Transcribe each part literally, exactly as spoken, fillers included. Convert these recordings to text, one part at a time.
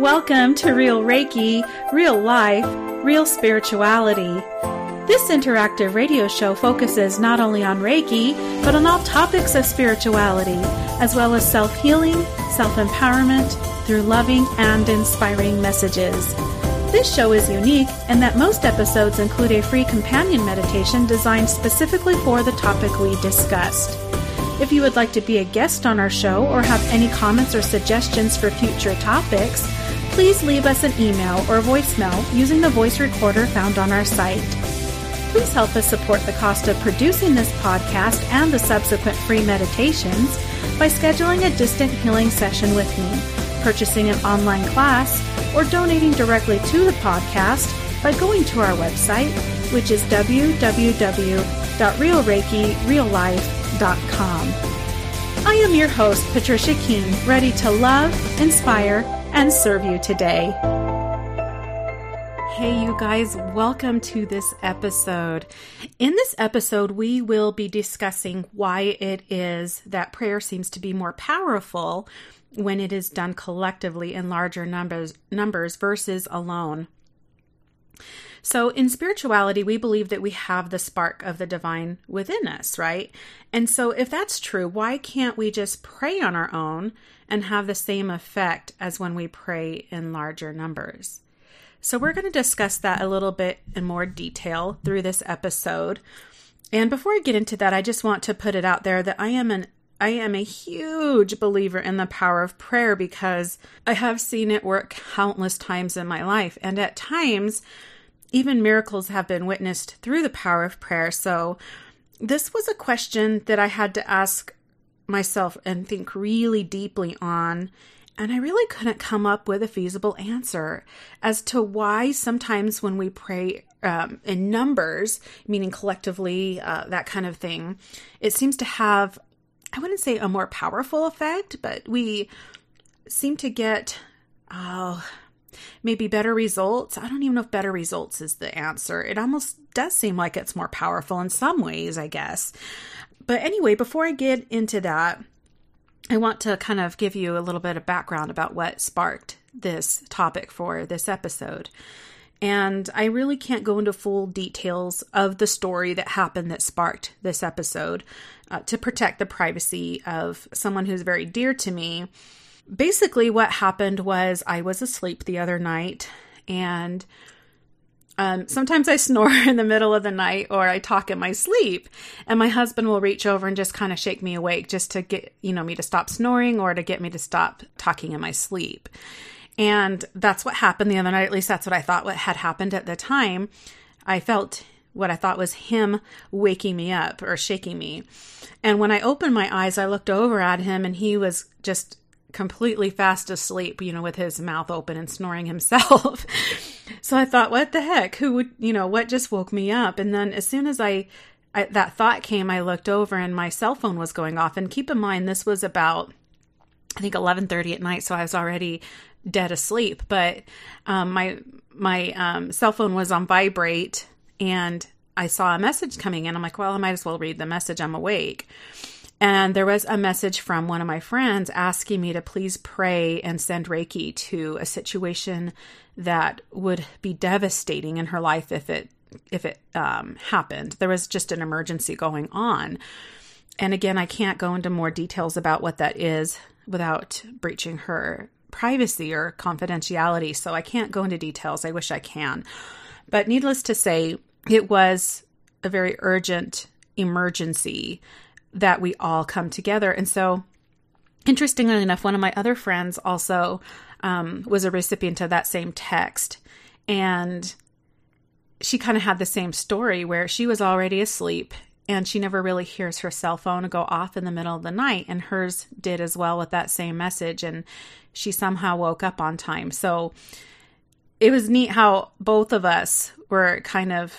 Welcome to Real Reiki, Real Life, Real Spirituality. This interactive radio show focuses not only on Reiki, but on all topics of spirituality, as well as self-healing, self-empowerment, through loving and inspiring messages. This show is unique in that most episodes include a free companion meditation designed specifically for the topic we discussed. If you would like to be a guest on our show or have any comments or suggestions for future topics, please leave us an email or voicemail using the voice recorder found on our site. Please help us support the cost of producing this podcast and the subsequent free meditations by scheduling a distant healing session with me, purchasing an online class, or donating directly to the podcast by going to our website, which is w w w dot real reiki real life dot com. I am your host, Patricia King, ready to love, inspire, and serve you today. Hey, you guys, welcome to this episode. In this episode, we will be discussing why it is that prayer seems to be more powerful when it is done collectively in larger numbers, numbers versus alone. So in spirituality, we believe that we have the spark of the divine within us, right? And so if that's true, why can't we just pray on our own and have the same effect as when we pray in larger numbers? So we're going to discuss that a little bit in more detail through this episode. And before I get into that, I just want to put it out there that I am an I am a huge believer in the power of prayer because I have seen it work countless times in my life. And at times, even miracles have been witnessed through the power of prayer. So this was a question that I had to ask myself and think really deeply on. And I really couldn't come up with a feasible answer as to why sometimes when we pray um, in numbers, meaning collectively, uh, that kind of thing, it seems to have, I wouldn't say a more powerful effect, but we seem to get, oh, maybe better results. I don't even know if better results is the answer. It almost does seem like it's more powerful in some ways, I guess. But anyway, before I get into that, I want to kind of give you a little bit of background about what sparked this topic for this episode. And I really can't go into full details of the story that happened that sparked this episode uh, to protect the privacy of someone who's very dear to me. Basically, what happened was I was asleep the other night, and um, sometimes I snore in the middle of the night or I talk in my sleep, and my husband will reach over and just kind of shake me awake just to get, you know, me to stop snoring or to get me to stop talking in my sleep. And that's what happened the other night. At least that's what I thought what had happened at the time. I felt what I thought was him waking me up or shaking me. And when I opened my eyes, I looked over at him and he was just completely fast asleep, you know, with his mouth open and snoring himself. So I thought, what the heck? Who would, you know, what just woke me up? And then as soon as I, I that thought came, I looked over and my cell phone was going off. And keep in mind, this was about, I think, eleven thirty at night. So I was already dead asleep. But um, my my um, cell phone was on vibrate and I saw a message coming in. I'm like, well, I might as well read the message. I'm awake. And there was a message from one of my friends asking me to please pray and send Reiki to a situation that would be devastating in her life if it if it um, happened. There was just an emergency going on. And again, I can't go into more details about what that is without breaching her privacy or confidentiality. So I can't go into details. I wish I can. But needless to say, it was a very urgent emergency that we all come together. And so, interestingly enough, one of my other friends also um, was a recipient of that same text. And she kind of had the same story where she was already asleep and she never really hears her cell phone go off in the middle of the night. And hers did as well with that same message. And she somehow woke up on time. So it was neat how both of us were kind of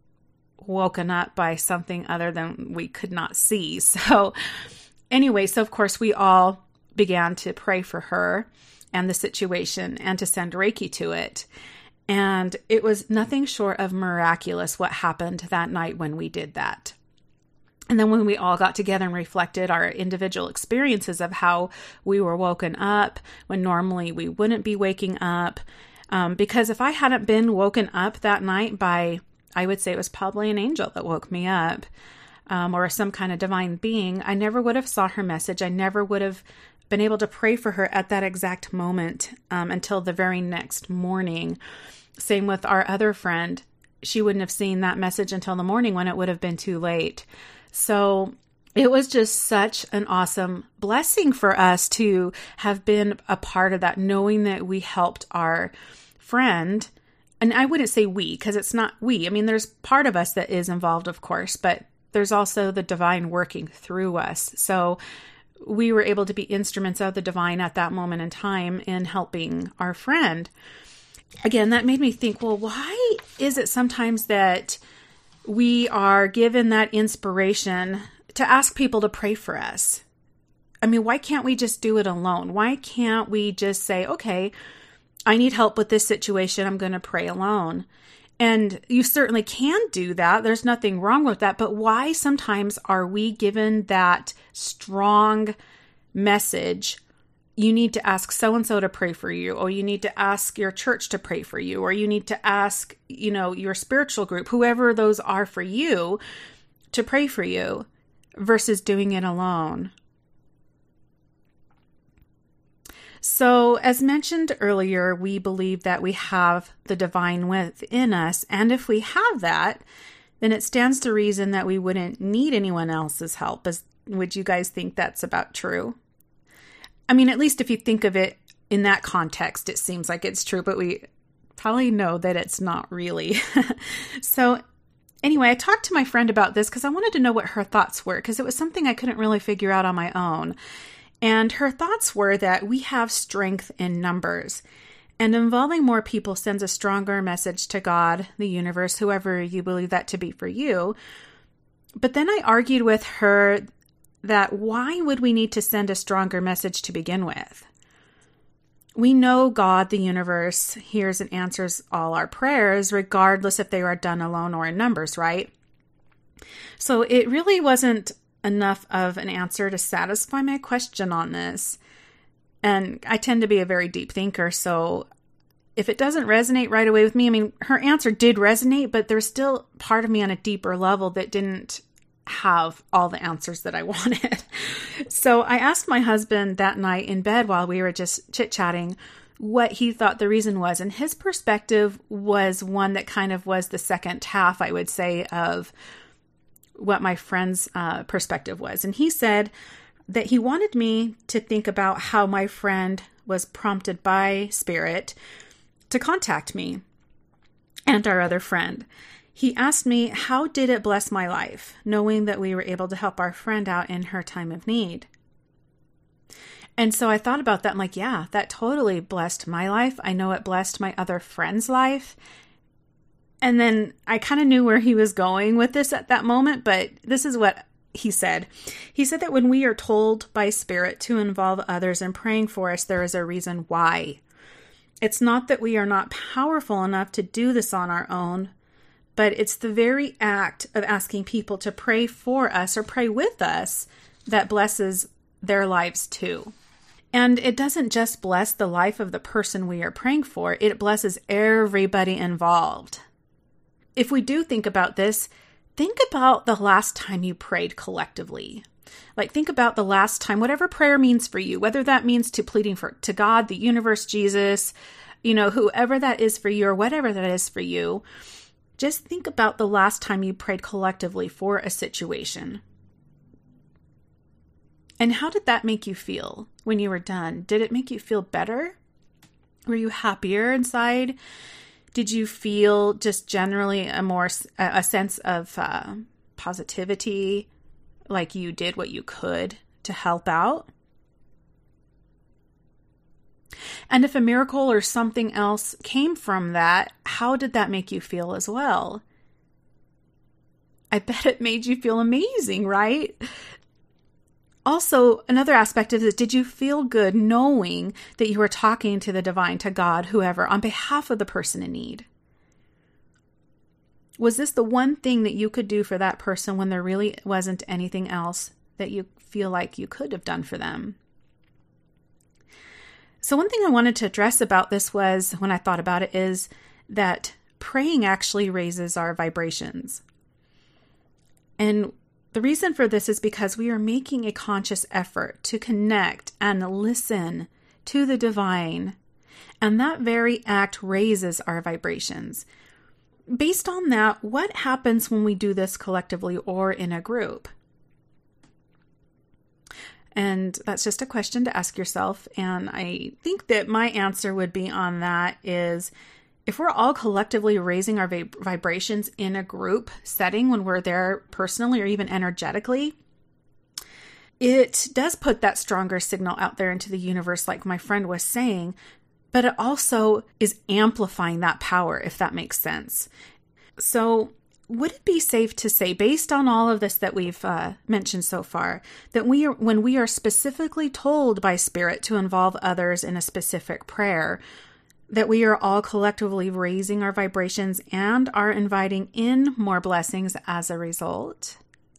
woken up by something other than we could not see. So anyway, so of course we all began to pray for her and the situation and to send Reiki to it. And it was nothing short of miraculous what happened that night when we did that. And then when we all got together and reflected our individual experiences of how we were woken up when normally we wouldn't be waking up. Um, because if I hadn't been woken up that night by, I would say it was probably an angel that woke me up, um, or some kind of divine being, I never would have saw her message. I never would have been able to pray for her at that exact moment um, until the very next morning. Same with our other friend. She wouldn't have seen that message until the morning when it would have been too late. So it was just such an awesome blessing for us to have been a part of that, knowing that we helped our friend. And I wouldn't say we, because it's not we. I mean, there's part of us that is involved, of course, but there's also the divine working through us. So we were able to be instruments of the divine at that moment in time in helping our friend. Again, that made me think, well, why is it sometimes that we are given that inspiration to ask people to pray for us? I mean, why can't we just do it alone? Why can't we just say, okay, I need help with this situation. I'm going to pray alone. And you certainly can do that. There's nothing wrong with that. But why sometimes are we given that strong message? You need to ask so-and-so to pray for you, or you need to ask your church to pray for you, or you need to ask, you know, your spiritual group, whoever those are for you, to pray for you, versus doing it alone. So, as mentioned earlier, we believe that we have the divine within us, and if we have that, then it stands to reason that we wouldn't need anyone else's help. Is, would you guys think that's about true? I mean, at least if you think of it in that context, it seems like it's true, but we probably know that it's not really. So anyway, I talked to my friend about this because I wanted to know what her thoughts were, because it was something I couldn't really figure out on my own. And her thoughts were that we have strength in numbers, and involving more people sends a stronger message to God, the universe, whoever you believe that to be for you. But then I argued with her that why would we need to send a stronger message to begin with? We know God, the universe, hears and answers all our prayers, regardless if they are done alone or in numbers, right? So it really wasn't enough of an answer to satisfy my question on this. And I tend to be a very deep thinker, so if it doesn't resonate right away with me, I mean, her answer did resonate, but there's still part of me on a deeper level that didn't have all the answers that I wanted. So I asked my husband that night in bed while we were just chit-chatting what he thought the reason was. And his perspective was one that kind of was the second half, I would say, of what my friend's uh, perspective was. And he said that he wanted me to think about how my friend was prompted by Spirit to contact me and our other friend. He asked me, how did it bless my life, knowing that we were able to help our friend out in her time of need? And so I thought about that. I'm like, yeah, that totally blessed my life. I know it blessed my other friend's life. And then I kind of knew where he was going with this at that moment, but this is what he said. He said that when we are told by Spirit to involve others in praying for us, there is a reason why. It's not that we are not powerful enough to do this on our own, but it's the very act of asking people to pray for us or pray with us that blesses their lives too. And it doesn't just bless the life of the person we are praying for, it blesses everybody involved. If we do think about this, think about the last time you prayed collectively. Like, think about the last time, whatever prayer means for you, whether that means to pleading for to God, the universe, Jesus, you know, whoever that is for you or whatever that is for you. Just think about the last time you prayed collectively for a situation. And how did that make you feel when you were done? Did it make you feel better? Were you happier inside? Did you feel just generally a more a sense of uh, positivity, like you did what you could to help out? And if a miracle or something else came from that, how did that make you feel as well? I bet it made you feel amazing, right? Also, another aspect of this, did you feel good knowing that you were talking to the divine, to God, whoever, on behalf of the person in need? Was this the one thing that you could do for that person when there really wasn't anything else that you feel like you could have done for them? So one thing I wanted to address about this was, when I thought about it, is that praying actually raises our vibrations. And the reason for this is because we are making a conscious effort to connect and listen to the divine. And that very act raises our vibrations. Based on that, what happens when we do this collectively or in a group? And that's just a question to ask yourself. And I think that my answer would be on that is, if we're all collectively raising our vib- vibrations in a group setting when we're there personally or even energetically, it does put that stronger signal out there into the universe, like my friend was saying, but it also is amplifying that power, if that makes sense. So would it be safe to say, based on all of this that we've uh, mentioned so far, that we are, when we are specifically told by Spirit to involve others in a specific prayer, that we are all collectively raising our vibrations and are inviting in more blessings as a result?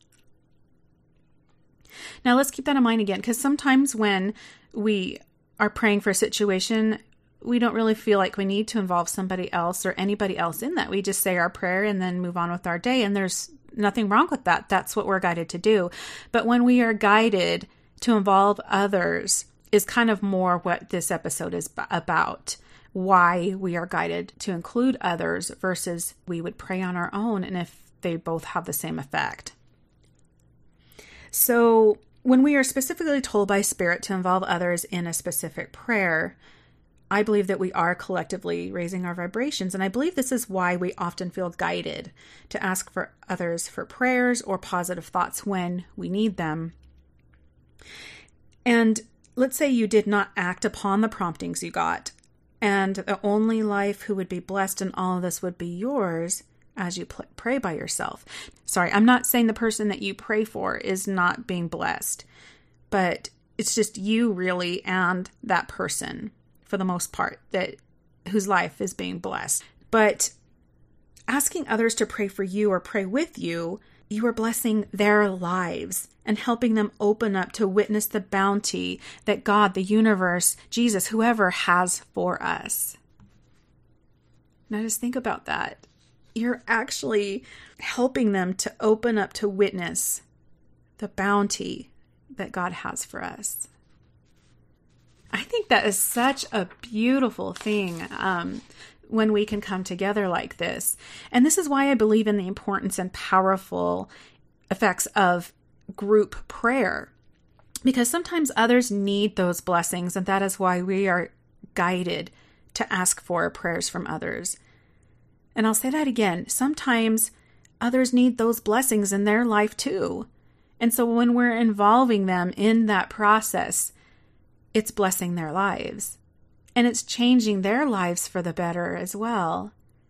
Now let's keep that in mind again, because sometimes when we are praying for a situation, we don't really feel like we need to involve somebody else or anybody else in that. We just say our prayer and then move on with our day. And there's nothing wrong with that. That's what we're guided to do. But when we are guided to involve others is kind of more what this episode is about. Why we are guided to include others versus we would pray on our own, and if they both have the same effect. So when we are specifically told by Spirit to involve others in a specific prayer, I believe that we are collectively raising our vibrations. And I believe this is why we often feel guided to ask for others for prayers or positive thoughts when we need them. And let's say you did not act upon the promptings you got, and the only life who would be blessed in all of this would be yours as you pl- pray by yourself. Sorry, I'm not saying the person that you pray for is not being blessed, but it's just you really and that person, for the most part, that whose life is being blessed. But asking others to pray for you or pray with you, you are blessing their lives and helping them open up to witness the bounty that God, the universe, Jesus, whoever has for us. Now just think about that. You're actually helping them to open up to witness the bounty that God has for us. I think that is such a beautiful thing um, when we can come together like this. And this is why I believe in the importance and powerful effects of group prayer, because sometimes others need those blessings, and that is why we are guided to ask for prayers from others. And I'll say that again. Sometimes others need those blessings in their life too. And so when we're involving them in that process, it's blessing their lives. And it's changing their lives for the better as well.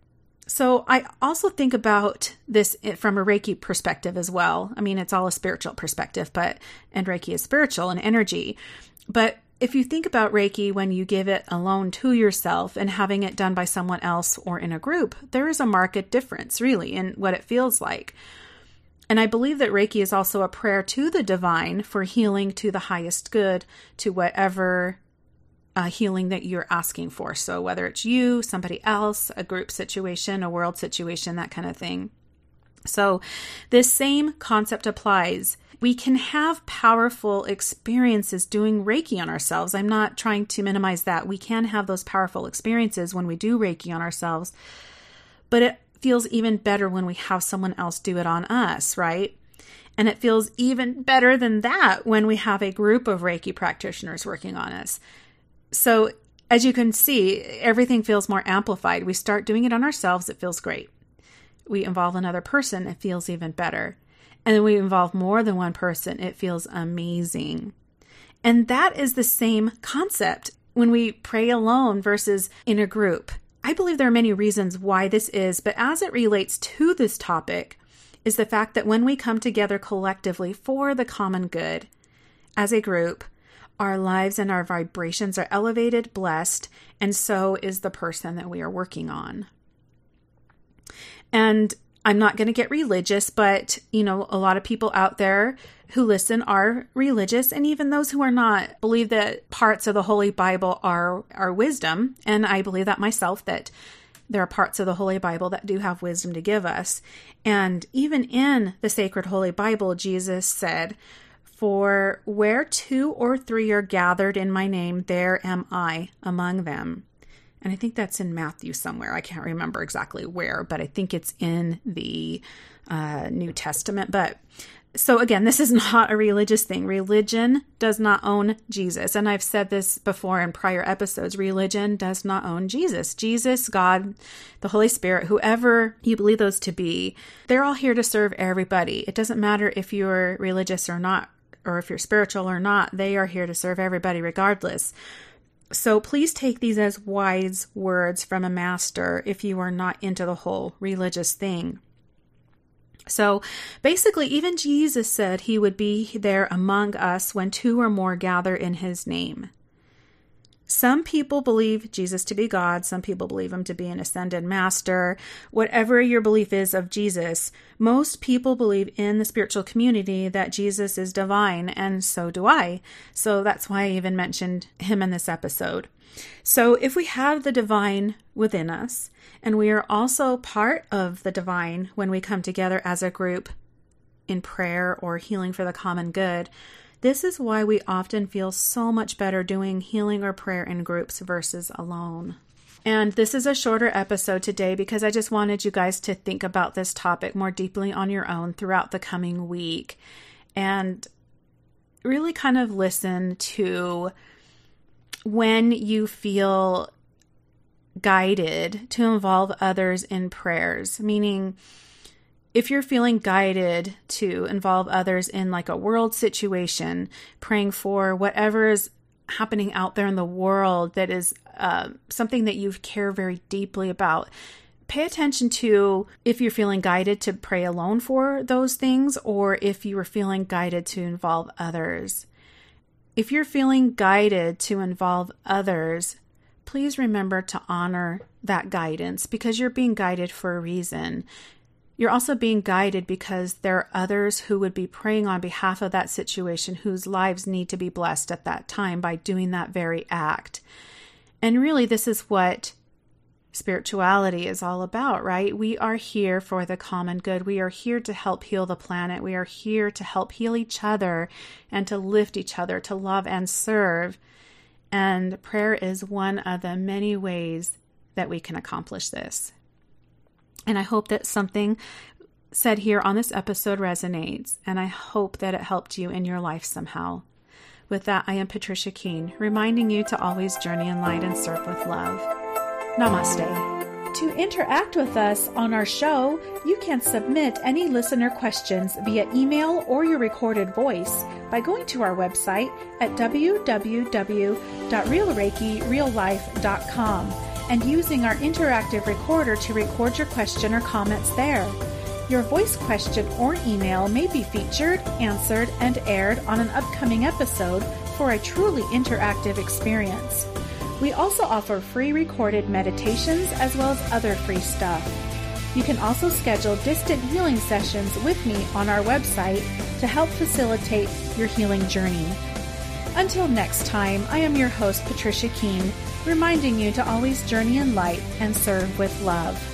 So I also think about this from a Reiki perspective as well. I mean, it's all a spiritual perspective, but and Reiki is spiritual and energy. But if you think about Reiki when you give it alone to yourself and having it done by someone else or in a group, there is a marked difference really in what it feels like. And I believe that Reiki is also a prayer to the divine for healing to the highest good, to whatever uh, healing that you're asking for. So whether it's you, somebody else, a group situation, a world situation, that kind of thing. So this same concept applies. We can have powerful experiences doing Reiki on ourselves. I'm not trying to minimize that. We can have those powerful experiences when we do Reiki on ourselves, but it feels even better when we have someone else do it on us, right? And it feels even better than that when we have a group of Reiki practitioners working on us. So as you can see, everything feels more amplified. We start doing it on ourselves, it feels great. We involve another person, it feels even better. And then we involve more than one person, it feels amazing. And that is the same concept when we pray alone versus in a group. I believe there are many reasons why this is, but as it relates to this topic is the fact that when we come together collectively for the common good as a group, our lives and our vibrations are elevated, blessed, and so is the person that we are working on. And I'm not going to get religious, but, you know, a lot of people out there who listen are religious, and even those who are not believe that parts of the Holy Bible are, are wisdom. And I believe that myself, that there are parts of the Holy Bible that do have wisdom to give us. And even in the sacred Holy Bible, Jesus said, "For where two or three are gathered in my name, there am I among them." And I think that's in Matthew somewhere. I can't remember exactly where, but I think it's in the uh, New Testament. But so again, this is not a religious thing. Religion does not own Jesus. And I've said this before in prior episodes. Religion does not own Jesus. Jesus, God, the Holy Spirit, whoever you believe those to be, they're all here to serve everybody. It doesn't matter if you're religious or not, or if you're spiritual or not. They are here to serve everybody regardless. So please take these as wise words from a master if you are not into the whole religious thing. So basically, even Jesus said he would be there among us when two or more gather in his name. Some people believe Jesus to be God. Some people believe him to be an ascended master. Whatever your belief is of Jesus, most people believe in the spiritual community that Jesus is divine, and so do I. So that's why I even mentioned him in this episode. So if we have the divine within us, and we are also part of the divine when we come together as a group in prayer or healing for the common good, this is why we often feel so much better doing healing or prayer in groups versus alone. And this is a shorter episode today because I just wanted you guys to think about this topic more deeply on your own throughout the coming week and really kind of listen to when you feel guided to involve others in prayers, meaning if you're feeling guided to involve others in like a world situation, praying for whatever is happening out there in the world that is uh, something that you care very deeply about, pay attention to if you're feeling guided to pray alone for those things or if you are feeling guided to involve others. If you're feeling guided to involve others, please remember to honor that guidance because you're being guided for a reason. You're also being guided because there are others who would be praying on behalf of that situation whose lives need to be blessed at that time by doing that very act. And really, this is what spirituality is all about, right? We are here for the common good. We are here to help heal the planet. We are here to help heal each other and to lift each other, to love and serve. And prayer is one of the many ways that we can accomplish this. And I hope that something said here on this episode resonates, and I hope that it helped you in your life somehow. With that, I am Patricia Keene, reminding you to always journey in light and serve with love. Namaste. To interact with us on our show, you can submit any listener questions via email or your recorded voice by going to our website at w w w dot real reiki real life dot com and using our interactive recorder to record your question or comments there. Your voice question or email may be featured, answered, and aired on an upcoming episode for a truly interactive experience. We also offer free recorded meditations as well as other free stuff. You can also schedule distant healing sessions with me on our website to help facilitate your healing journey. Until next time, I am your host, Patricia Keene, reminding you to always journey in light and serve with love.